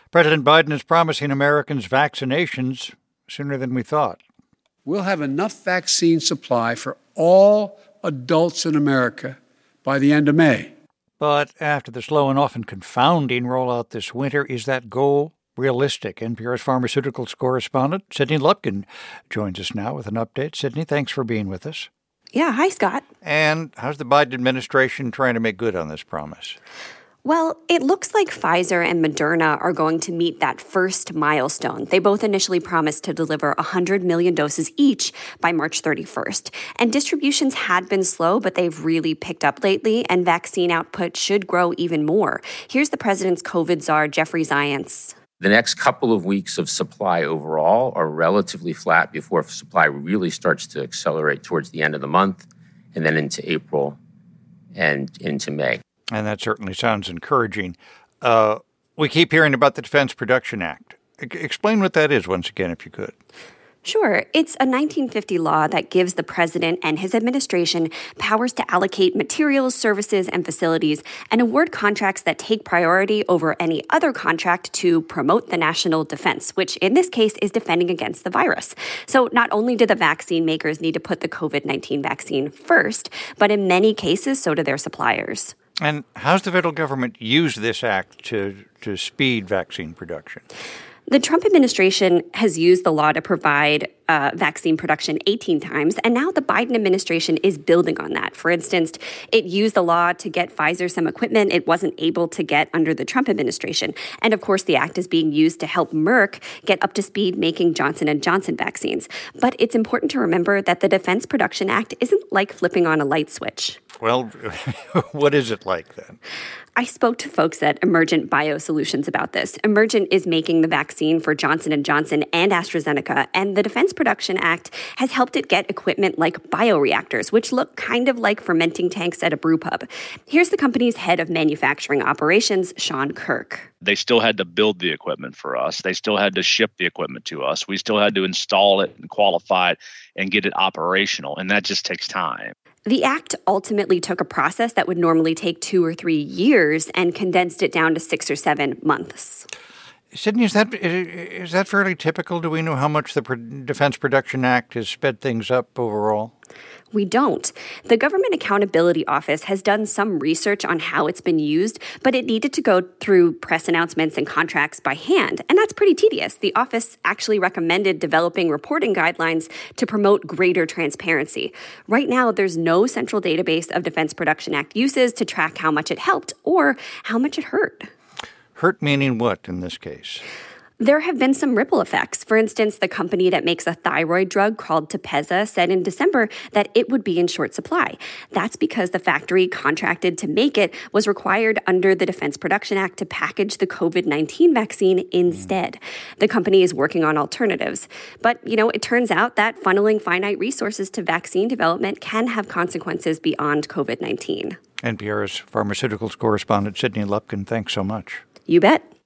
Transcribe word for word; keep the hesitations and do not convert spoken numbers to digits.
President Biden is promising Americans vaccinations sooner than we thought. We'll have enough vaccine supply for all adults in America by the end of May. But after the slow and often confounding rollout this winter, is that goal realistic? N P R's pharmaceuticals correspondent, Sydney Lupkin, joins us now with an update. Sydney, thanks for being with us. Yeah, hi, Scott. And how's the Biden administration trying to make good on this promise? Well, it looks like Pfizer and Moderna are going to meet that first milestone. They both initially promised to deliver one hundred million doses each by March thirty-first. And distributions had been slow, but they've really picked up lately, and vaccine output should grow even more. Here's the president's COVID czar, Jeffrey Zients. The next couple of weeks of supply overall are relatively flat before supply really starts to accelerate towards the end of the month and then into April and into May. And that certainly sounds encouraging. Uh, we keep hearing about the Defense Production Act. E- explain what that is once again, if you could. Sure. It's a nineteen fifty law that gives the president and his administration powers to allocate materials, services, and facilities and award contracts that take priority over any other contract to promote the national defense, which in this case is defending against the virus. So not only do the vaccine makers need to put the COVID nineteen vaccine first, but in many cases, so do their suppliers. And how's the federal government use this act to, to speed vaccine production? The Trump administration has used the law to provide uh, vaccine production eighteen times, and now the Biden administration is building on that. For instance, it used the law to get Pfizer some equipment it wasn't able to get under the Trump administration. And of course, the act is being used to help Merck get up to speed making Johnson and Johnson vaccines. But it's important to remember that the Defense Production Act isn't like flipping on a light switch. Well, what is it like then? I spoke to folks at Emergent Biosolutions about this. Emergent is making the vaccine for Johnson and Johnson and AstraZeneca, and the Defense Production Act has helped it get equipment like bioreactors, which look kind of like fermenting tanks at a brew pub. Here's the company's head of manufacturing operations, Sean Kirk. They still had to build the equipment for us. They still had to ship the equipment to us. We still had to install it and qualify it and get it operational, and that just takes time. The act ultimately took a process that would normally take two or three years and condensed it down to six or seven months. Sydney, is that is that fairly typical? Do we know how much the Defense Production Act has sped things up overall? We don't. The Government Accountability Office has done some research on how it's been used, but it needed to go through press announcements and contracts by hand, and that's pretty tedious. The office actually recommended developing reporting guidelines to promote greater transparency. Right now, there's no central database of Defense Production Act uses to track how much it helped or how much it hurt. Hurt meaning what in this case? There have been some ripple effects. For instance, the company that makes a thyroid drug called Tepezza said in December that it would be in short supply. That's because the factory contracted to make it was required under the Defense Production Act to package the COVID nineteen vaccine instead. The company is working on alternatives. But, you know, it turns out that funneling finite resources to vaccine development can have consequences beyond COVID nineteen. N P R's pharmaceuticals correspondent Sydney Lupkin, thanks so much. You bet.